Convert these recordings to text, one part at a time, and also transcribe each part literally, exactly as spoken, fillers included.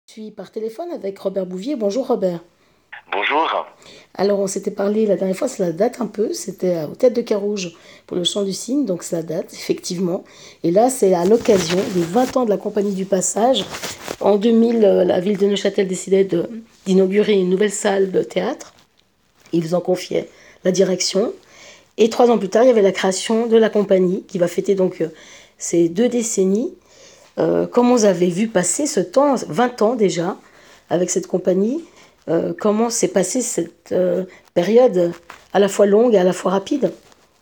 Je suis par téléphone avec Robert Bouvier. Bonjour Robert. Bonjour. Alors on s'était parlé la dernière fois, cela date un peu, c'était au Théâtre de Carouge pour le Chant du Cygne, donc cela date effectivement. Et là c'est à l'occasion des vingt ans de la Compagnie du Passage. En deux mille, euh, la ville de Neuchâtel décidait de- d'inaugurer une nouvelle salle de théâtre. Ils vous en confiaient la direction. Et trois ans plus tard, il y avait la création de la compagnie qui va fêter donc euh, ces deux décennies. Euh, comment vous avez vu passer ce temps, vingt ans déjà, avec cette compagnie? Euh, comment s'est passée cette euh, période à la fois longue et à la fois rapide?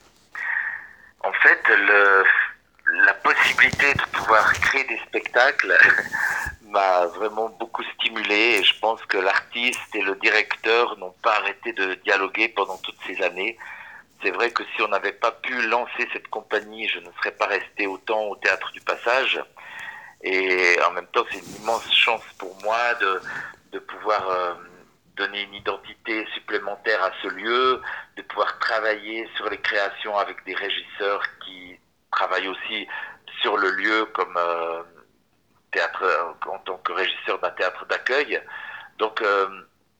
En fait, le, la possibilité de pouvoir créer des spectacles m'a vraiment beaucoup stimulé et je pense que l'artiste et le directeur n'ont pas arrêté de dialoguer pendant toutes ces années. C'est vrai que si on n'avait pas pu lancer cette compagnie, je ne serais pas resté autant au Théâtre du Passage. Et en même temps, c'est une immense chance pour moi de, de pouvoir euh, donner une identité supplémentaire à ce lieu, de pouvoir travailler sur les créations avec des régisseurs qui travaillent aussi sur le lieu comme euh, théâtre en tant que régisseur d'un théâtre d'accueil. Donc euh,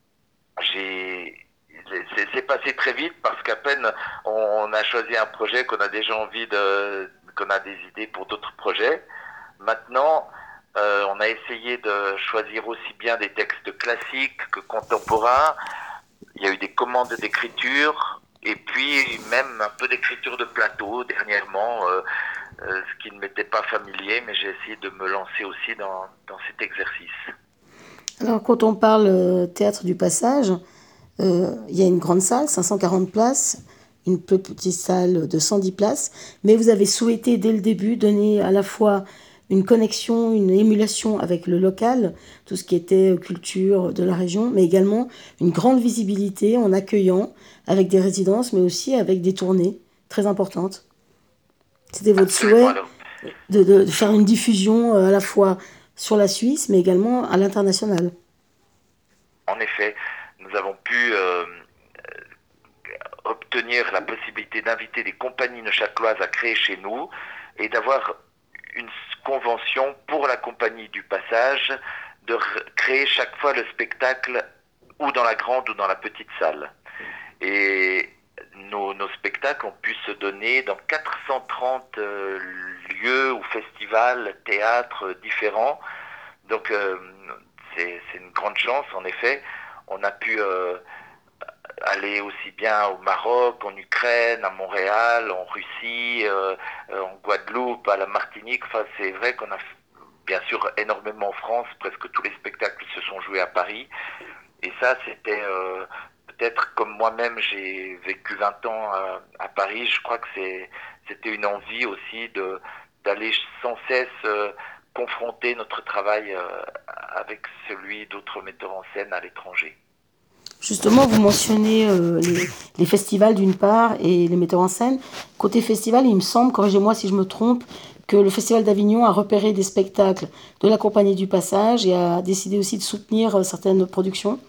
j'ai c'est, c'est passé très vite parce qu'à peine on, on a choisi un projet qu'on a déjà envie de qu'on a des idées pour d'autres projets. Maintenant, euh, on a essayé de choisir aussi bien des textes classiques que contemporains. Il y a eu des commandes d'écriture et puis même un peu d'écriture de plateau dernièrement, euh, euh, ce qui ne m'était pas familier, mais j'ai essayé de me lancer aussi dans, dans cet exercice. Alors quand on parle euh, Théâtre du Passage, euh, il y a une grande salle, cinq cent quarante places, une plus petite salle de cent dix places, mais vous avez souhaité dès le début donner à la fois une connexion, une émulation avec le local, tout ce qui était culture de la région, mais également une grande visibilité en accueillant avec des résidences, mais aussi avec des tournées très importantes. C'était votre Absolument. souhait Alors, de, de faire une diffusion euh, à la fois sur la Suisse, mais également à l'international. en effet, nous avons pu euh, obtenir la possibilité d'inviter des compagnies neuchâteloises à créer chez nous et d'avoir une convention pour la compagnie du passage de créer chaque fois le spectacle ou dans la grande ou dans la petite salle. Et nos, nos spectacles ont pu se donner dans quatre cent trente euh, lieux ou festivals, théâtres différents. Donc euh, c'est, c'est une grande chance en effet. On a pu euh, aller aussi bien au Maroc, en Ukraine, à Montréal, en Russie, euh, euh, en Guadeloupe, à la Martinique. Enfin, c'est vrai qu'on a bien sûr énormément en France. Presque tous les spectacles se sont joués à Paris. Et ça, c'était euh, peut-être comme moi-même, j'ai vécu vingt ans à, à Paris. Je crois que c'est, c'était une envie aussi de d'aller sans cesse euh, confronter notre travail euh, avec celui d'autres metteurs en scène à l'étranger. Justement, vous mentionnez euh, les, les festivals d'une part et les metteurs en scène. Côté festival, il me semble, corrigez-moi si je me trompe, que le Festival d'Avignon a repéré des spectacles de la Compagnie du Passage et a décidé aussi de soutenir euh, certaines productions.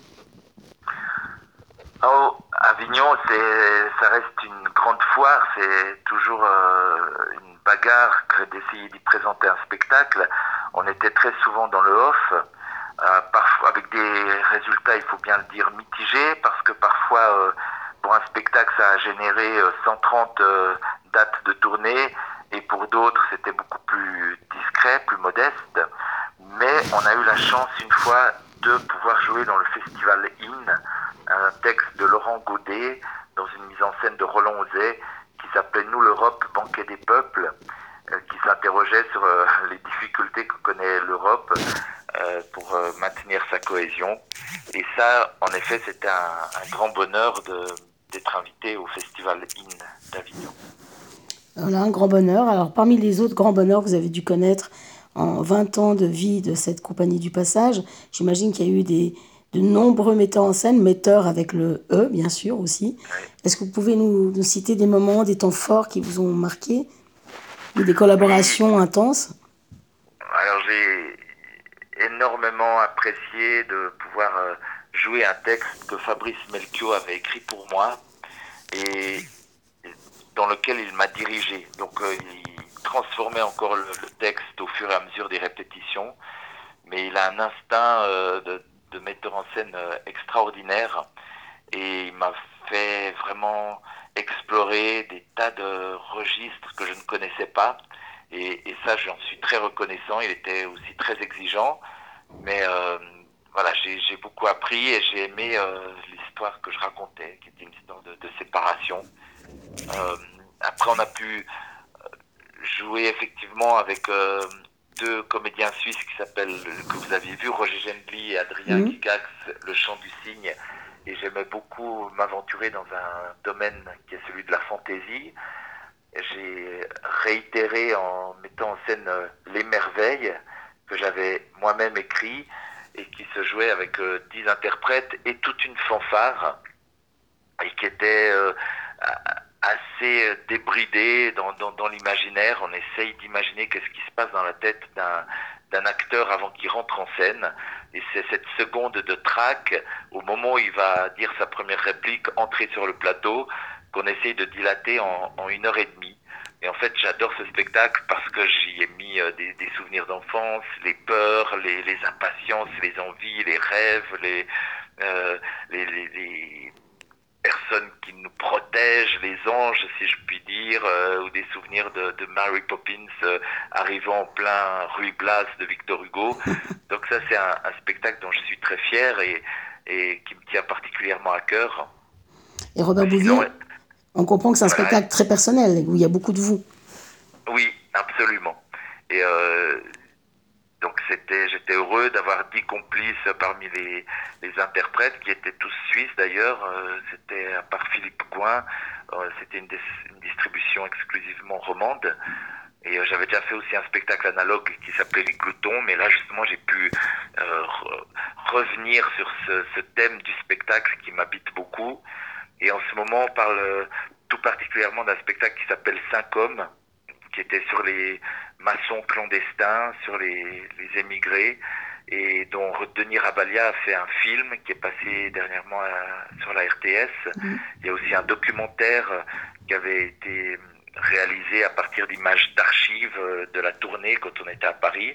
Oh, Avignon, c'est, ça reste une grande foire. C'est toujours euh, une bagarre que d'essayer d'y présenter un spectacle. On était très souvent dans le off, euh, parfois avec des résultats, il faut bien le dire, mitigés, parce que parfois, euh, pour un spectacle, ça a généré euh, cent trente euh, dates de tournée, et pour d'autres, c'était beaucoup plus discret, plus modeste. Mais on a eu la chance une fois de pouvoir jouer dans le festival In, un texte de Laurent Godet dans une mise en scène de Roland Ozet qui s'appelait Nous l'Europe, banquet des peuples, euh, qui s'interrogeait sur euh, les difficultés que connaît l'Europe euh, pour euh, maintenir sa cohésion. Et ça, en effet, c'était un, un grand bonheur de, d'être invité au festival In d'Avignon. Voilà, un grand bonheur. Alors, parmi les autres grands bonheurs que vous avez dû connaître en vingt ans de vie de cette Compagnie du Passage, j'imagine qu'il y a eu des, de nombreux metteurs en scène, metteurs avec le E, bien sûr, aussi. Oui. Est-ce que vous pouvez nous, nous citer des moments, des temps forts qui vous ont marqué, ou des Oui, collaborations intenses? alors j'ai énormément apprécié de pouvoir euh, jouer un texte que Fabrice Melchior avait écrit pour moi et dans lequel il m'a dirigé. Donc euh, il transformait encore le, le texte au fur et à mesure des répétitions. mais il a un instinct euh, de, de metteur en scène euh, extraordinaire et il m'a fait vraiment explorer des tas de registres que je ne connaissais pas et, et ça j'en suis très reconnaissant. Il était aussi très exigeant, mais euh, voilà, j'ai, j'ai beaucoup appris et j'ai aimé euh, l'histoire que je racontais, qui était une histoire de, de séparation. Euh, Après, on a pu jouer effectivement avec euh, deux comédiens suisses qui s'appellent, que vous aviez vu, Roger Gendli et Adrien Mhm. Gigax, Le Chant du Cygne. Et j'aimais beaucoup m'aventurer dans un domaine qui est celui de la fantaisie. J'ai réitéré en mettant en scène euh, Les Merveilles, que j'avais moi-même écrit et qui se jouait avec euh, dix interprètes et toute une fanfare et qui était euh, assez débridé dans, dans, dans l'imaginaire. On essaye d'imaginer qu'est-ce qui se passe dans la tête d'un d'un acteur avant qu'il rentre en scène. Et c'est cette seconde de trac, au moment où il va dire sa première réplique, entrer sur le plateau, qu'on essaye de dilater en, en une heure et demie. Et en fait, j'adore ce spectacle parce que j'y ai mis euh, des, des souvenirs d'enfance, les peurs, les, les impatiences, les envies, les rêves, les, euh, les, les, les personnes qui nous protègent, les anges, si je puis dire, euh, ou des souvenirs de, de Mary Poppins euh, arrivant en plein Ruy Blas de Victor Hugo. Donc ça, c'est un, un spectacle dont je suis très fier et, et qui me tient particulièrement à cœur. Et Robert Mais sinon, Bouvier, on comprend que c'est un voilà, spectacle très personnel, où il y a beaucoup de vous. oui, absolument. Et euh, donc c'était, j'étais heureux d'avoir dix complices parmi les, les interprètes qui étaient tous suisses d'ailleurs. Euh, c'était à part Philippe Gouin, euh, c'était une, dis- une distribution exclusivement romande. Et euh, j'avais déjà fait aussi un spectacle analogue qui s'appelait Les Gloutons, mais là justement j'ai pu euh, re- revenir sur ce, ce thème du spectacle qui m'habite beaucoup. Et en ce moment on parle euh, tout particulièrement d'un spectacle qui s'appelle Cinq Hommes, qui était sur les maçons clandestins, sur les, les émigrés, et dont Denis Rabalia a fait un film qui est passé dernièrement à- sur la R T S. Il y a aussi un documentaire euh, qui avait été réalisé à partir d'images d'archives euh, de la tournée quand on était à Paris.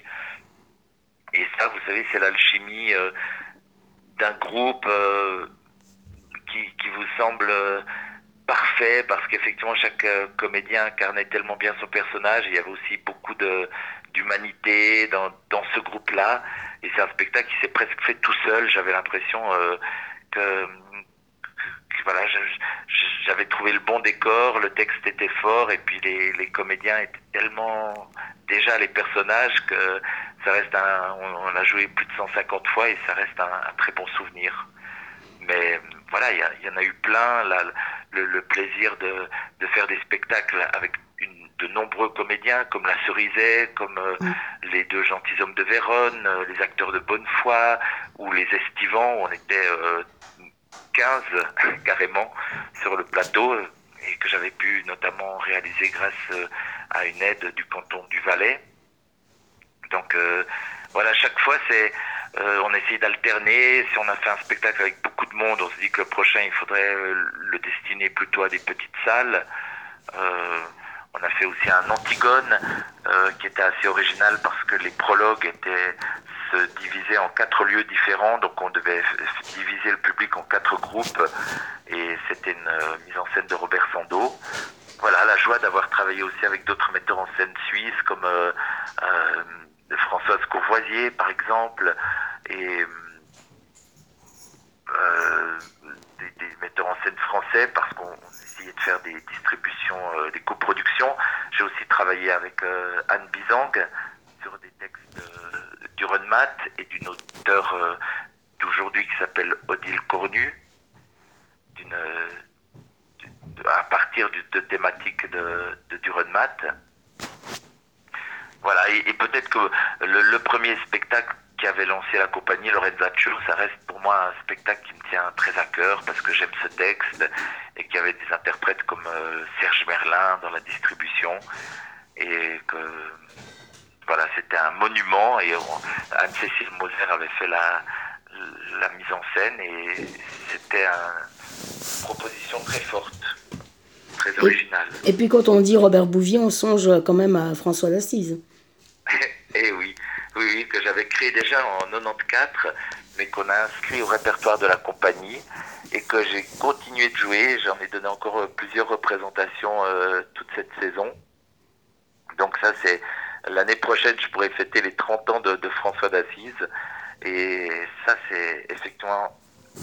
Et ça, vous savez, c'est l'alchimie euh, d'un groupe euh, qui, qui vous semble euh, parfait parce qu'effectivement chaque euh, comédien incarnait tellement bien son personnage et il y avait aussi beaucoup de d'humanité dans, dans ce groupe-là et c'est un spectacle qui s'est presque fait tout seul. J'avais l'impression euh, que, que voilà, je- je- j'avais trouvé le bon décor, le texte était fort et puis les, les comédiens étaient tellement déjà les personnages que ça reste un, on, on l'a joué plus de cent cinquante fois et ça reste un, un très bon souvenir. Mais voilà, il y, a- il y en a eu plein. Là, le, le plaisir de, de faire des spectacles avec une, de nombreux comédiens, comme la Cerizet, comme euh, les deux gentilshommes de Vérone, euh, les acteurs de bonne foi, ou les Estivants, où on était euh, quinze carrément sur le plateau, euh, et que j'avais pu notamment réaliser grâce euh, à une aide du canton du Valais. Donc euh, voilà, chaque fois c'est euh, on essaye d'alterner. Si on a fait un spectacle avec beaucoup de monde, on se dit que le prochain il faudrait euh, le destiner plutôt à des petites salles. Euh, on a fait aussi un Antigone euh, qui était assez original parce que les prologues étaient se divisaient en quatre lieux différents, donc on devait f- diviser le public en quatre groupes et c'était une euh, mise en scène de Robert Sando. Voilà, la joie d'avoir travaillé aussi avec d'autres metteurs en scène suisses comme euh, euh, Françoise Courvoisier par exemple et euh, des, des metteurs en scène français parce qu'on on essayait de faire des distributions, euh, des coproductions. J'ai aussi travaillé avec euh, Anne Bizang sur des textes euh, d'Urenmat et d'une auteure euh, d'aujourd'hui qui s'appelle Odile Cornu, d'une, euh, de- à partir de, de thématiques de, de Dürrenmatt. Voilà, et, et peut-être que le, le premier spectacle qui avait lancé la compagnie, Lorenzaccio, ça reste pour moi un spectacle qui me tient très à cœur parce que j'aime ce texte et qu'il y avait des interprètes comme euh, Serge Merlin dans la distribution et que voilà, c'était un monument et on- Anne-Cécile Moser avait fait la, la mise en scène et c'était un- une proposition très forte, très Et, originale. et puis quand on dit Robert Bouvier, on songe quand même à François d'Assise. Eh oui, oui, oui, que j'avais créé déjà en quatre-vingt-quatorze, mais qu'on a inscrit au répertoire de la compagnie et que j'ai continué de jouer. J'en ai donné encore euh, plusieurs représentations euh, toute cette saison. Donc ça, c'est l'année prochaine, je pourrais fêter les trente ans de, de François d'Assise. Et ça, c'est effectivement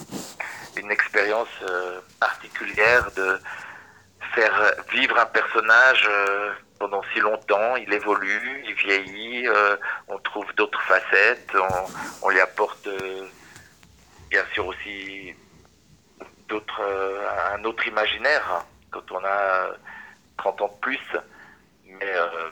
une expérience euh, particulière de faire vivre un personnage euh, pendant si longtemps. Il évolue, il vieillit, euh, on trouve d'autres facettes, on, on lui apporte euh, bien sûr aussi d'autres, euh, un autre imaginaire hein, quand on a trente ans de plus. Mais euh,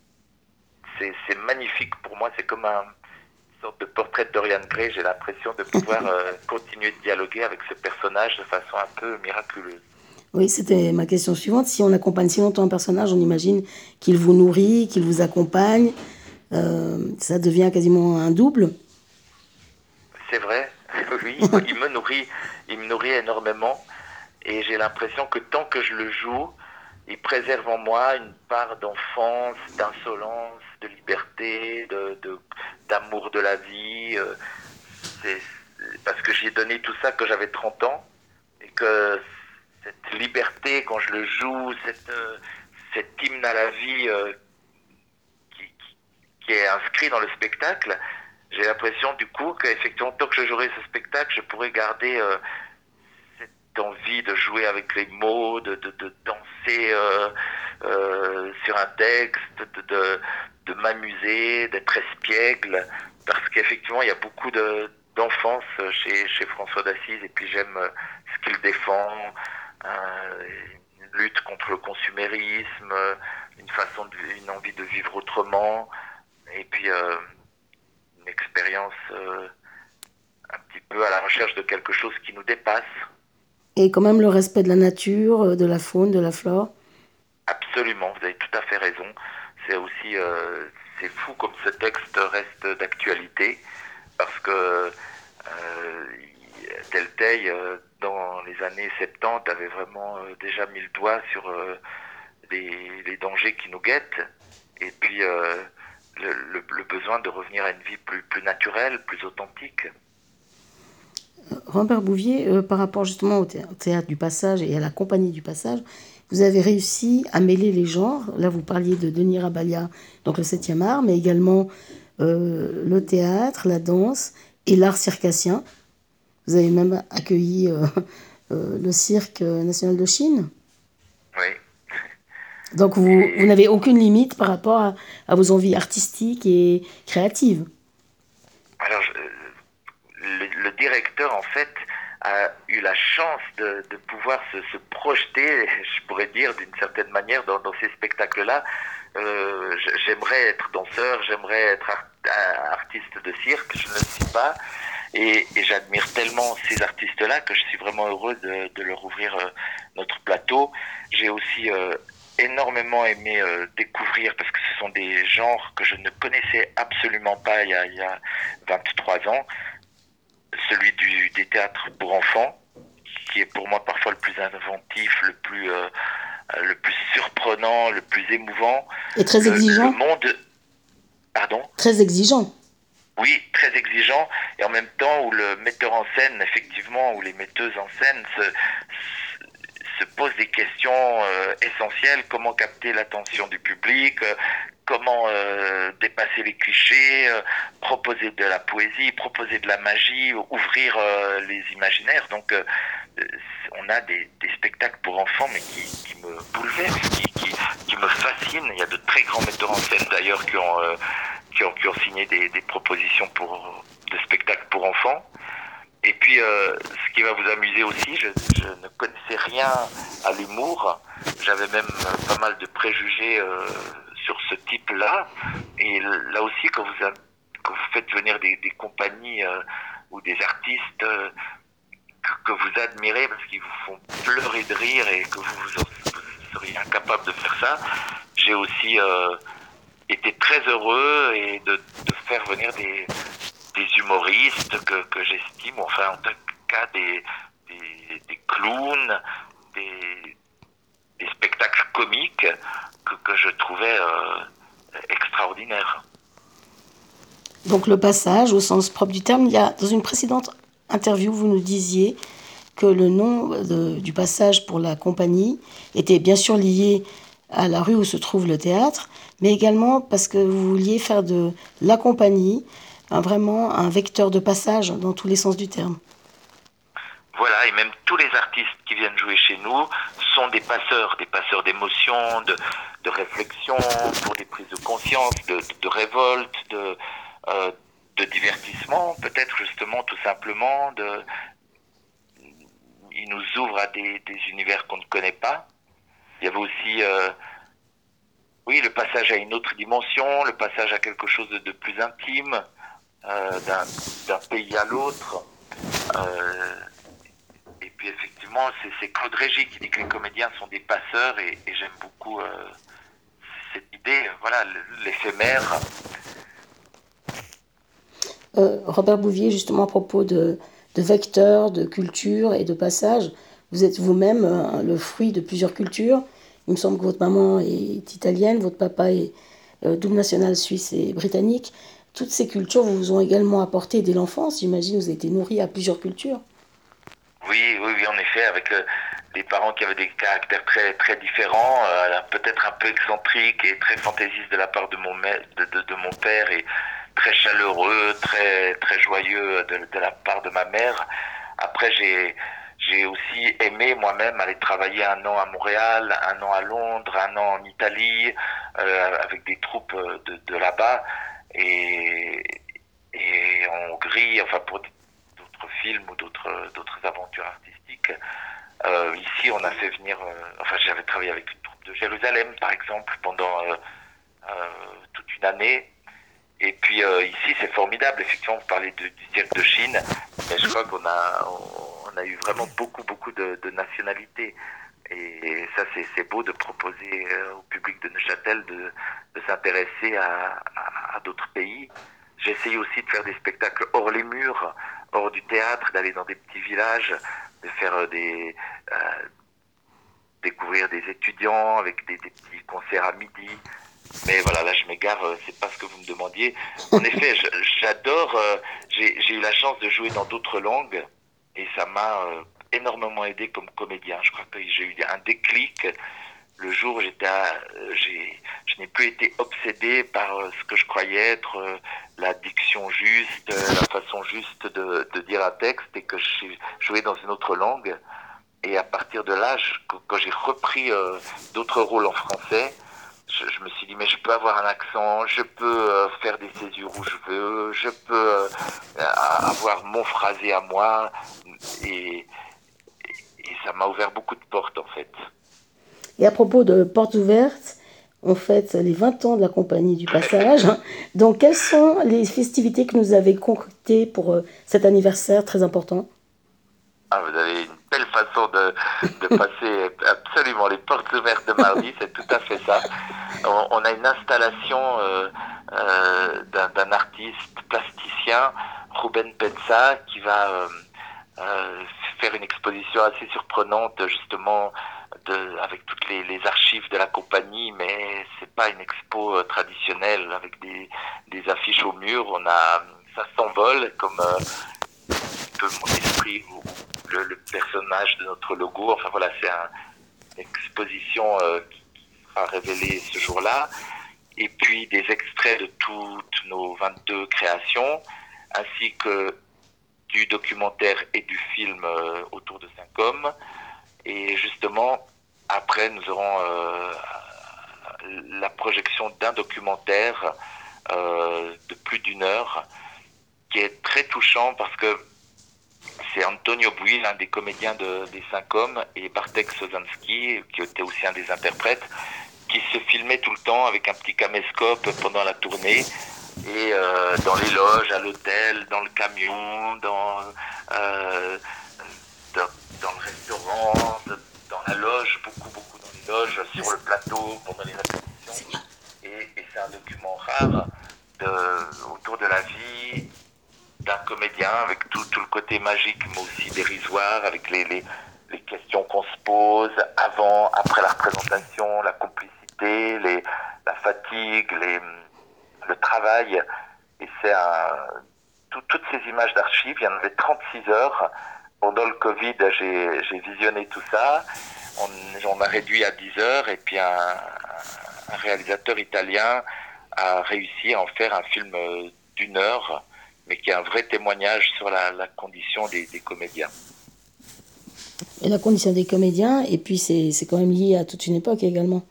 c'est, c'est magnifique pour moi, c'est comme un une sorte de portrait de Dorian Gray. J'ai l'impression de pouvoir euh, continuer de dialoguer avec ce personnage de façon un peu miraculeuse. Oui, c'était ma question suivante. Si on accompagne si longtemps un personnage, on imagine qu'il vous nourrit, qu'il vous accompagne. Euh, ça devient quasiment un double. C'est vrai, oui, il me nourrit, il me nourrit énormément et j'ai l'impression que tant que je le joue, il préserve en moi une part d'enfance, d'insolence, de liberté, de, de- d'amour de la vie. euh, C'est, c'est parce que j'y ai donné tout ça quand j'avais trente ans et que cette liberté quand je le joue, cette, euh, cet hymne à la vie euh, qui, qui- qui est inscrit dans le spectacle, j'ai l'impression du coup qu'effectivement, tant que je jouerai ce spectacle, je pourrais garder euh, cette envie de jouer avec les mots, de, de, de danser euh, euh, sur un texte, de, de, de m'amuser, d'être espiègle, parce qu'effectivement, il y a beaucoup de, d'enfance chez, chez François d'Assise, et puis j'aime euh, ce qu'il défend, euh, une lutte contre le consumérisme, euh, une façon de, une envie de vivre autrement, et puis euh, une expérience euh, un petit peu à la recherche de quelque chose qui nous dépasse. Et quand même le respect de la nature, euh, de la faune, de la flore. Absolument, vous avez tout à fait raison. C'est aussi, euh, c'est fou comme ce texte reste d'actualité, parce que euh, Delteil, euh, dans les années soixante-dix, avait vraiment euh, déjà mis le doigt sur euh, les, les dangers qui nous guettent, et puis euh, le, le- le besoin de revenir à une vie plus, plus naturelle, plus authentique. Robert Bouvier, euh, par rapport justement au, thé- au théâtre du Passage et à la compagnie du Passage, vous avez réussi à mêler les genres. Là, vous parliez de Denis Rabalia, donc le septième art, mais également euh, le théâtre, la danse et l'art circassien. Vous avez même accueilli euh, euh, le cirque national de Chine. Oui. Donc vous, vous Et n'avez aucune limite par rapport à, à vos envies artistiques et créatives. alors, je- le, le directeur, en fait, a eu la chance de, de pouvoir se, se projeter, je pourrais dire, d'une certaine manière, dans, dans ces spectacles-là. Euh, j- j'aimerais être danseur, j'aimerais être art- un artiste de cirque, je ne le suis pas. Et, et j'admire tellement ces artistes-là que je suis vraiment heureux de, de leur ouvrir euh, notre plateau. J'ai aussi euh, énormément aimé euh, découvrir, parce que ce sont des genres que je ne connaissais absolument pas il y a, il y a vingt-trois ans, celui du, des théâtres pour enfants, qui est pour moi parfois le plus inventif, le plus, euh, le plus surprenant, le plus émouvant. Et très Le, le exigeant. monde, pardon, Très exigeant. oui, très exigeant, et en même temps où le metteur en scène, effectivement, où les metteuses en scène se, se posent des questions euh, essentielles, comment capter l'attention du public, euh, comment euh, dépasser les clichés, euh, proposer de la poésie, proposer de la magie, ouvrir euh, les imaginaires. Donc euh, on a des, des spectacles pour enfants, mais qui, qui me bouleversent, qui, qui, qui me fascinent. Il y a de très grands metteurs en scène d'ailleurs qui ont, euh, qui ont, qui ont signé des, des propositions pour, de spectacles pour enfants. Et puis, euh, ce qui va vous amuser aussi, je, je ne connaissais rien à l'humour. J'avais même euh, pas mal de préjugés euh, sur ce type-là. Et là aussi, quand vous, a- quand vous faites venir des, des compagnies euh, ou des artistes euh, que, que vous admirez parce qu'ils vous font pleurer de rire et que vous, vous, vous seriez incapable de faire ça, j'ai aussi euh, été très heureux et de, de faire venir des, des humoristes que, que j'estime, enfin en tout cas des, des, des clowns, des, des spectacles comiques que, que je trouvais euh, extraordinaires. Donc le passage, au sens propre du terme, il y a, dans une précédente interview, vous nous disiez que le nom de- du passage pour la compagnie était bien sûr lié à la rue où se trouve le théâtre, mais également parce que vous vouliez faire de la compagnie un- vraiment un vecteur de passage dans tous les sens du terme. Voilà, et même tous les artistes qui viennent jouer chez nous sont des passeurs, des passeurs d'émotions, de, de réflexion, pour des prises de conscience, de, de, de révolte, de, euh, de divertissement, peut-être justement tout simplement. De, ils nous ouvrent à des, des univers qu'on ne connaît pas. Il y avait aussi, euh, oui, le passage à une autre dimension, le passage à quelque chose de, de plus intime, euh, d'un, d'un pays à l'autre. Euh, Et puis effectivement, c'est, c'est Claude Régis qui dit que les comédiens sont des passeurs et, et j'aime beaucoup euh, cette idée, voilà, l'éphémère. Euh, Robert Bouvier, justement à propos de, de vecteurs, de culture et de passage, vous êtes vous-même euh, le fruit de plusieurs cultures. Il me semble que votre maman est italienne, votre papa est euh, double national suisse et britannique. Toutes ces cultures vous ont également apporté dès l'enfance, j'imagine, vous avez été nourri à plusieurs cultures. Oui, oui, oui, en effet, avec euh, des parents qui avaient des caractères très, très différents, euh, peut-être un peu excentriques et très fantaisistes de la part de mon, mè- de, de, de mon père et très chaleureux, très, très joyeux de, de la part de ma mère. Après, j'ai, j'ai aussi aimé moi-même aller travailler un an à Montréal, un an à Londres, un an en Italie, euh, avec des troupes de, de là-bas et, et en Hongrie, enfin pour d'autres films ou d'autres d'autres aventures artistiques. Euh, ici, on a fait venir, euh, enfin j'avais travaillé avec une troupe de Jérusalem par exemple pendant euh, euh, toute une année. Et puis euh, ici, c'est formidable. Effectivement, vous parlez de, du cirque de Chine, mais je crois qu'on a, on a eu vraiment beaucoup, beaucoup de, de nationalités. Et ça, c'est, c'est beau de proposer euh, au public de Neuchâtel de, de s'intéresser à, à, à d'autres pays. J'ai essayé aussi de faire des spectacles hors les murs, hors du théâtre, d'aller dans des petits villages, de faire euh, des, euh, découvrir des étudiants avec des, des petits concerts à midi. Mais voilà, là je m'égare, euh, c'est pas ce que vous me demandiez. En effet, je- j'adore, euh, j'ai j'ai eu la chance de jouer dans d'autres langues et ça m'a euh, énormément aidé comme comédien. Je crois que j'ai eu un déclic le jour où j'étais, à- euh, j'ai, je n'ai plus été obsédé par euh, ce que je croyais être euh, la diction juste, euh, la façon juste de, de dire un texte et que j'ai joué dans une autre langue. Et à partir de là, je- quand j'ai repris euh, d'autres rôles en français, je, je me suis dit, mais je peux avoir un accent, je peux euh, faire des césures où je veux, je peux euh, avoir mon phrasé à moi. Et, et ça m'a ouvert beaucoup de portes, en fait. Et à propos de portes ouvertes, on fête les vingt ans de la compagnie du passage. Donc quelles sont les festivités que nous avez concoctées pour euh, cet anniversaire très important? Ah, vous avez une belle façon de, de passer absolument les portes ouvertes de mardi, c'est tout à fait ça. On, on a une installation euh, euh, d'un, d'un artiste plasticien, Ruben Pensa, qui va euh, euh, faire une exposition assez surprenante, justement, de, avec toutes les, les archives de la compagnie, mais c'est pas une expo euh, traditionnelle avec des, des affiches au mur. On a, ça s'envole comme euh, peu mon esprit ou le, le personnage de notre logo. Enfin voilà, c'est un, une exposition euh, qui sera révélée ce jour-là. Et puis des extraits de toutes nos vingt-deux créations, ainsi que du documentaire et du film euh, autour de cinq hommes. Et justement, après, nous aurons euh, la projection d'un documentaire euh, de plus d'une heure, qui est très touchant parce que c'est Antonio Bui, l'un des comédiens de, des Cinq Hommes, et Bartek Sozanski, qui était aussi un des interprètes, qui se filmait tout le temps avec un petit caméscope pendant la tournée, et euh, dans les loges, à l'hôtel, dans le camion, dans, euh, dans, dans le restaurant, dans la loge, beaucoup, beaucoup dans les loges, sur le plateau, pendant les répétitions. Et, et c'est un document rare de, autour de la vie d'un comédien, avec tout, tout le côté magique, mais aussi dérisoire, avec les, les, les questions qu'on se pose avant, après la représentation, la complicité, les, la fatigue, les, le travail. Et c'est un, tout- toutes ces images d'archives, il y en avait trente-six heures. Pendant le Covid, j'ai, j'ai visionné tout ça. On, on a réduit à dix heures et puis un, un réalisateur italien a réussi à en faire un film euh, d'une heure, mais qui est un vrai témoignage sur la, la condition des, des comédiens. Et la condition des comédiens, et puis c'est c'est quand même lié à toute une époque également.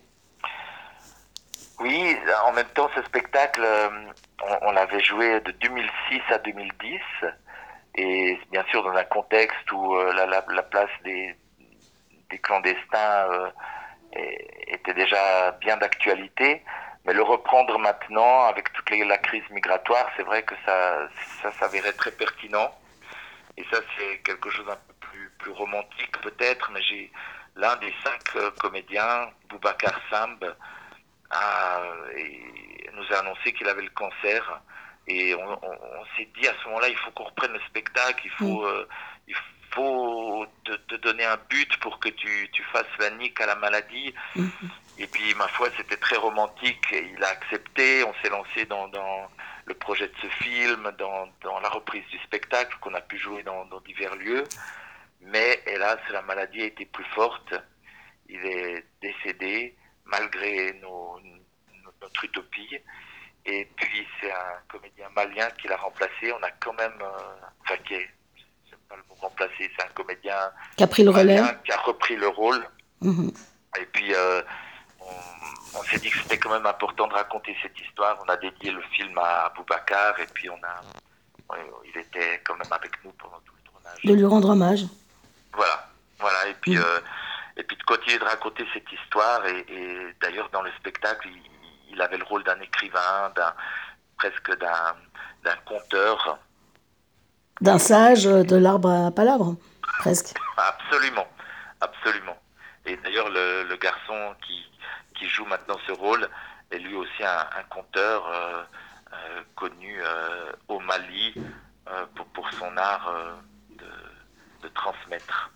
Oui, en même temps, ce spectacle, euh, on, on l'avait joué de deux mille six à deux mille dix, et bien sûr dans un contexte où euh, la, la, la place des, des clandestins euh, était déjà bien d'actualité. Mais le reprendre maintenant, avec toute les, la crise migratoire, c'est vrai que ça, ça s'avérait très pertinent. Et ça, c'est quelque chose un peu plus, plus romantique peut-être, mais j'ai l'un des cinq euh, comédiens, Boubacar Samb, a, et nous a annoncé qu'il avait le cancer. Et on, on, on s'est dit à ce moment-là, il faut qu'on reprenne le spectacle, il Mm. faut, euh, il faut te, te donner un but pour que tu, tu fasses la nique à la maladie. Mm. Et puis, ma foi, c'était très romantique. Et il a accepté. On s'est lancé dans, dans le projet de ce film, dans, dans la reprise du spectacle qu'on a pu jouer dans, dans divers lieux. Mais hélas, la maladie a été plus forte. Il est décédé malgré nos, notre utopie. Et puis, c'est un comédien malien qui l'a remplacé. On a quand même, euh, enfin, qui est, j'aime pas le mot remplacé, c'est un comédien Qui a pris le relais. malien qui a repris le rôle. Mhm. Et puis, euh, on, on s'est dit que c'était quand même important de raconter cette histoire. On a dédié le film à Boubacar et puis on a, on, il était quand même avec nous pendant tout le tournage. De lui rendre hommage. Voilà, voilà. Et puis, Mm. euh, et puis de continuer de raconter cette histoire. Et, et d'ailleurs, dans le spectacle, il, il avait le rôle d'un écrivain, d'un presque d'un, d'un conteur. D'un sage de l'arbre à palabre, presque. Absolument, absolument. Et d'ailleurs, le, le garçon qui, qui joue maintenant ce rôle est lui aussi un, un conteur euh, euh, connu euh, au Mali euh, pour, pour son art euh, de, de transmettre.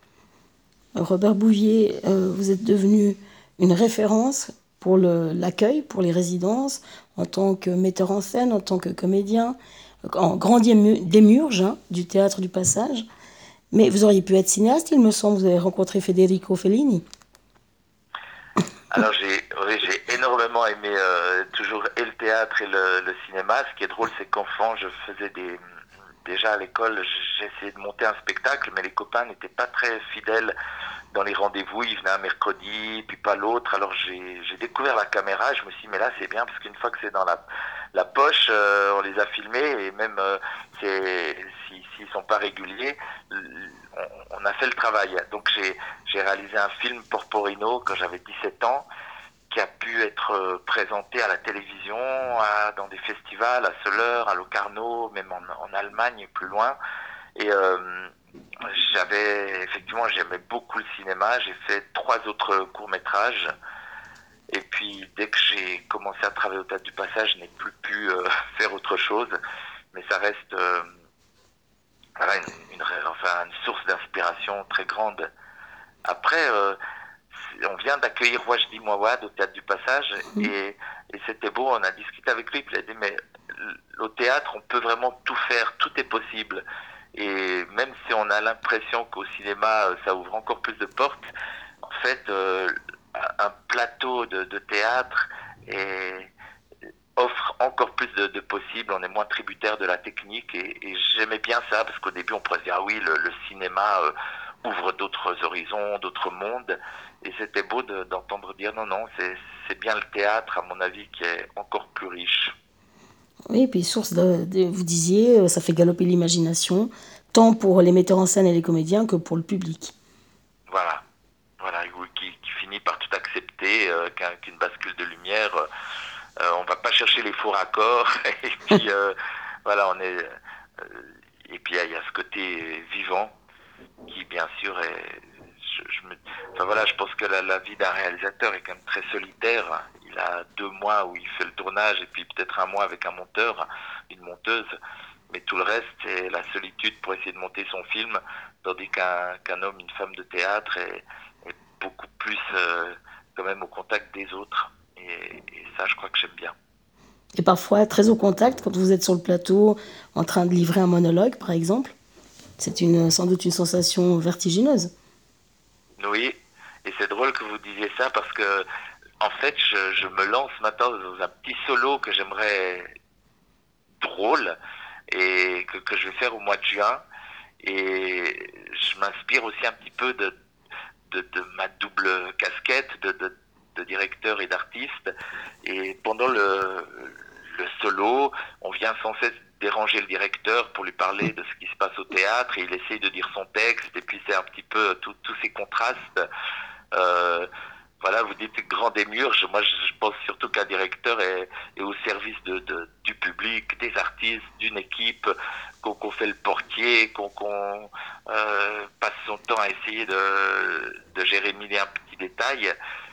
Robert Bouvier, euh, vous êtes devenu une référence pour le- l'accueil, pour les résidences, en tant que metteur en scène, en tant que comédien, en grand dému- démiurge hein, du théâtre du passage. Mais vous auriez pu être cinéaste, il me semble. Vous avez rencontré Federico Fellini. Alors j'ai oui, j'ai énormément aimé euh, toujours et le théâtre et le, le cinéma. Ce qui est drôle, c'est qu'enfant, je faisais des déjà à l'école, j'essayais de monter un spectacle, mais les copains n'étaient pas très fidèles dans les rendez-vous. Ils venaient un mercredi, puis pas l'autre. Alors j'ai j'ai découvert la caméra. Je me suis dit, mais là c'est bien parce qu'une fois que c'est dans la la poche, euh, on les a filmés et même euh, c'est si s'ils sont pas réguliers, on, on a fait le travail. Donc j'ai j'ai réalisé un film Porporino quand j'avais dix-sept ans qui a pu être euh, présenté à la télévision, à, dans des festivals, à Soleure, à Locarno, même en, en Allemagne et plus loin. Et euh, j'avais, effectivement, j'aimais beaucoup le cinéma. J'ai fait trois autres courts-métrages. Et puis, dès que j'ai commencé à travailler au Théâtre du Passage, je n'ai plus pu euh, faire autre chose. Mais ça reste euh, voilà, une, une, enfin, une source d'inspiration très grande. Après, euh, on vient d'accueillir Wajdi Mouawad au Théâtre du Passage et, et c'était beau, on a discuté avec lui, puis il a dit mais au théâtre on peut vraiment tout faire, tout est possible. Et même si on a l'impression qu'au cinéma ça ouvre encore plus de portes, en fait euh, un plateau de, de théâtre est, offre encore plus de, de possibles, on est moins tributaire de la technique et, et j'aimais bien ça parce qu'au début on pourrait se dire ah oui le, le cinéma euh, ouvre d'autres horizons, d'autres mondes et c'était beau de, d'entendre dire non non c'est, c'est bien le théâtre à mon avis qui est encore plus riche. Oui, et puis source de, de- vous disiez, euh, ça fait galoper l'imagination, tant pour les metteurs en scène et les comédiens que pour le public. Voilà, voilà qui, qui finit par tout accepter euh, qu'un, qu'une bascule de lumière, euh, on va pas chercher les faux raccords et puis euh, voilà on est euh, et puis il y, y a ce côté vivant qui bien sûr est je, je me, enfin voilà je pense que la, la vie d'un réalisateur est quand même très solitaire. Il a deux mois où il fait le tournage et puis peut-être un mois avec un monteur, une monteuse, mais tout le reste c'est la solitude pour essayer de monter son film, tandis qu'un qu'un homme, une femme de théâtre est, est beaucoup plus euh, quand même au contact des autres et, et ça je crois que j'aime bien. Et parfois très au contact, quand vous êtes sur le plateau, en train de livrer un monologue, par exemple. C'est une, sans doute une sensation vertigineuse. Oui, et c'est drôle que vous disiez ça parce que, en fait, je, je me lance maintenant dans un petit solo que j'aimerais drôle et que, que je vais faire au mois de juin. Et je m'inspire aussi un petit peu de, de, de ma double casquette de, de, de directeur et d'artiste. Et pendant le, le solo, on vient sans cesse déranger le directeur pour lui parler de ce qui se passe au théâtre et il essaye de dire son texte et puis c'est un petit peu tous ces contrastes. Euh, voilà, vous dites grand démiurge. Moi, je pense surtout qu'un directeur est, est au service de, de, du public, des artistes, d'une équipe, qu'on qu'on fait le portier, qu'on qu'on euh, passe son temps à essayer de, de gérer mille et un petits détails.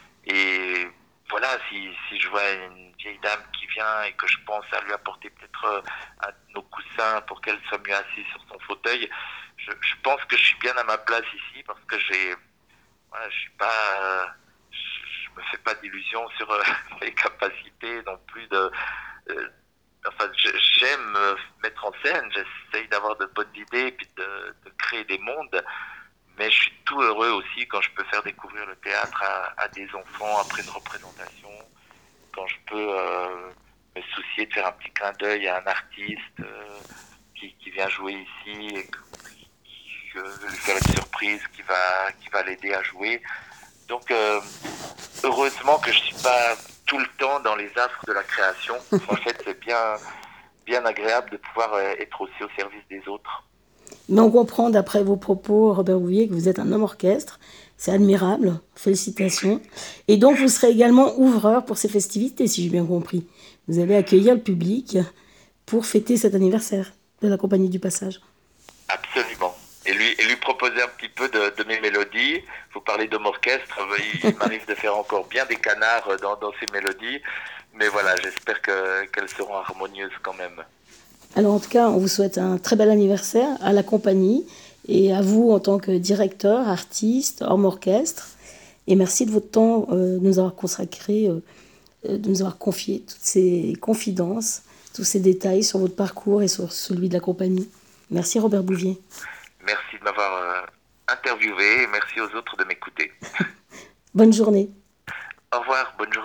Et voilà, si, si je vois une vieille dame qui vient et que je pense à lui apporter peut-être un de nos coussins pour qu'elle soit mieux assise sur son fauteuil, je, je pense que je suis bien à ma place ici parce que j'ai voilà, je suis pas, euh, je, je me fais pas d'illusions sur euh, mes capacités non plus de. Euh, enfin, je- j'aime euh, mettre en scène, j'essaye d'avoir de bonnes idées puis de, de créer des mondes, mais je suis tout heureux aussi quand je peux faire découvrir le théâtre à, à des enfants après une représentation, quand je peux euh, me soucier de faire un petit clin d'œil à un artiste euh, qui, qui vient jouer ici et que, que lui faire une surprise qui va qui va l'aider à jouer. Donc, euh, heureusement que je suis pas tout le temps dans les affres de la création. En fait, c'est bien, bien agréable de pouvoir euh, être aussi au service des autres. Mais on comprend, d'après vos propos, Robert Bouvier, que vous êtes un homme orchestre. C'est admirable. Félicitations. Et donc, vous serez également ouvreur pour ces festivités, si j'ai bien compris. Vous allez accueillir le public pour fêter cet anniversaire de la Compagnie du Passage. Absolument. Et lui, et lui proposer un petit peu de, de mes mélodies. Vous parlez d'homme orchestre, il, il m'arrive de faire encore bien des canards dans, dans ces mélodies. Mais voilà, j'espère que, qu'elles seront harmonieuses quand même. Alors, en tout cas, on vous souhaite un très bel anniversaire à la compagnie et à vous en tant que directeur, artiste, homme orchestre. Et merci de votre temps euh, de nous avoir consacré, euh, de nous avoir confié toutes ces confidences, tous ces détails sur votre parcours et sur celui de la compagnie. Merci Robert Bouvier. Merci de m'avoir euh, interviewé et merci aux autres de m'écouter. Bonne journée. Au revoir, bonne journée.